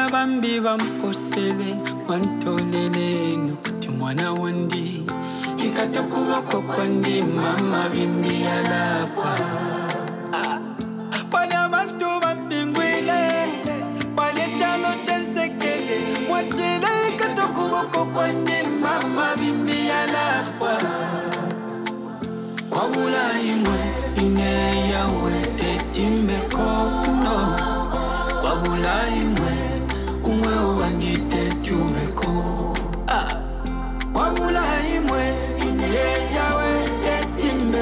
bambi bamposele wantolele nukuti mwana wandi ikata kuboko kwandi mama bimbi alapa pana bantu bambingwile pana chalo chelsekele mwatile ikata kuboko kwandi mama bimbi alapa kwa bula imwe ine yawe etimbe kono kwa bula imwe umwe wangite tubeko kwa bula imwe ine yawe etimbe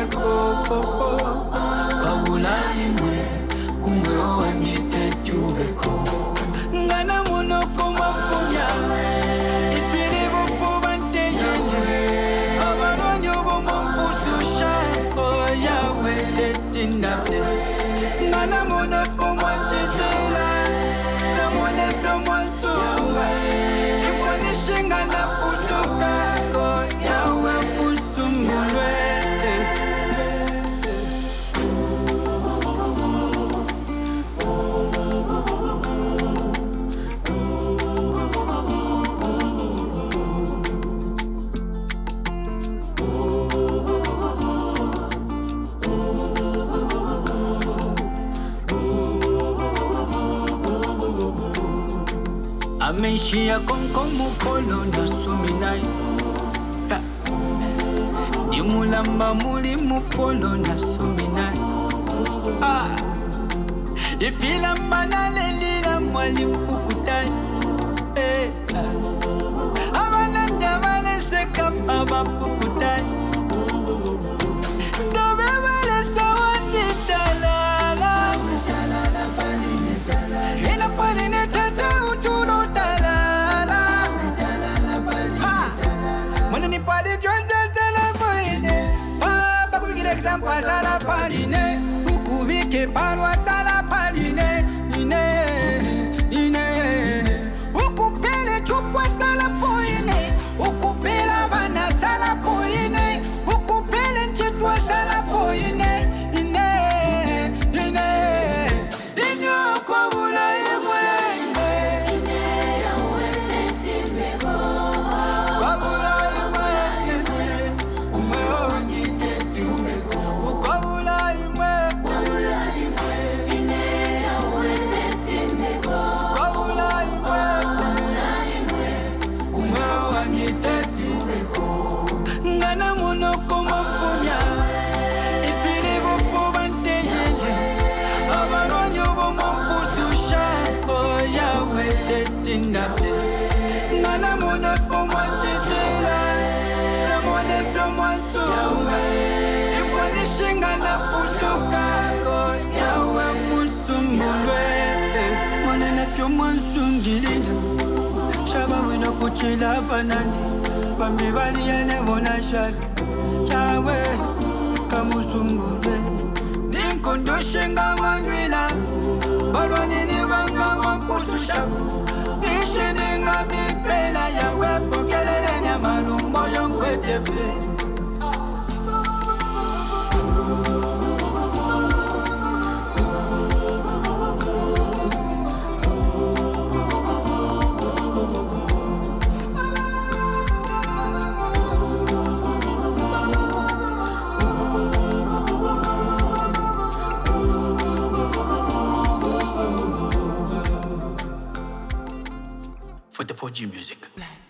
kwa bula imwe umwe wangite tubeko ngana monoko mafunya ifiri bofu banteje abaronyo bompususha yawe etindabe ngana monoko mwanjitela na monefo mwansuwa ifonishinga na pusuka yawe pusumbulwe Ameshia konkomu kolo na suminai Di mulamba muli mufolo na suminai Ifilamba na lelila mwali mpukutai Abananda vale seka paba pukutai Dobe vale sawandi talala Ina paline tata uturo sala paline ukubike palwa sala paline ine ukupele chupwa sala poine ukupela bana sala poine ukupele chitwa sala poine ine kwa bula imwe ine yawe etimeko kwa bula imwe umwe wangite tubeko ngana monoko mafunya ifili bofu banteje abaronyo bompususha yawe etindabe ngana monoko mwanjitela na monefo mwansuwa ifonishinga na pusuka yawe musumbulwe monenefyo mwansungilila shaba wino kuchila banani bambi baliyane bona shaka yawe kamusumbulwe ninkondoshenga mwanywila balwanini banga mwampususha vishininga bipela yawe pokelele nyamalumbo yonkwetefe for the 4G music.